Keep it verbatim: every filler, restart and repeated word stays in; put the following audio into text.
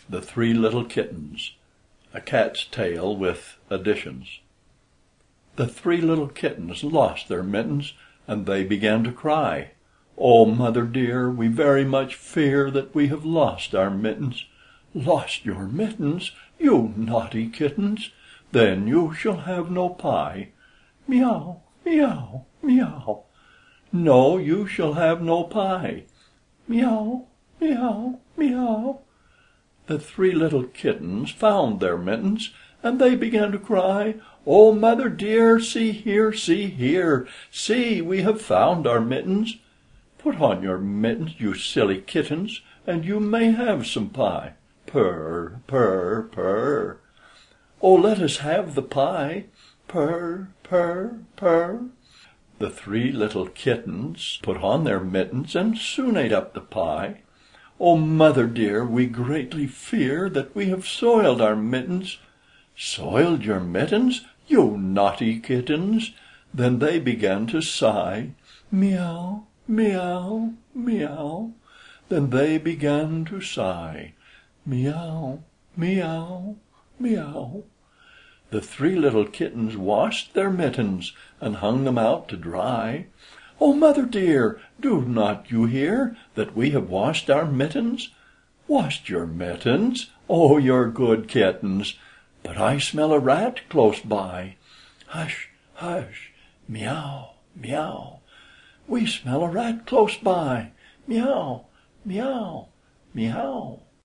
The Three Little Kittens. A Cat's Tale with Additions. The three little kittens lost their mittens, and they began to cry. "Oh, mother dear, we very much fear that we have lost our mittens." "Lost your mittens, you naughty kittens! Then you shall have no pie." "Meow, meow, meow." "No, you shall have no pie." "Meow, meow, meow." The three little kittens found their mittens, and they began to cry. "Oh, mother dear, see here, see here! See, we have found our mittens." "Put on your mittens, you silly kittens, and you may have some pie." Purr, purr, purr. "Oh, let us have the pie." Purr, purr, purr. The three little kittens put on their mittens, and soon ate up the pie. "Oh, mother dear, we greatly fear that we have soiled our mittens." "Soiled your mittens, you naughty kittens!" Then they began to sigh. "Meow, meow, meow." Then they began to sigh. "Meow, meow, meow." The three little kittens washed their mittens, and hung them out to dry. "Oh, mother dear, do not you hear that we have washed our mittens?" "Washed your mittens? Oh, you're good kittens! But I smell a rat close by." "Hush, hush! Meow, meow. We smell a rat close by. Meow, meow, meow."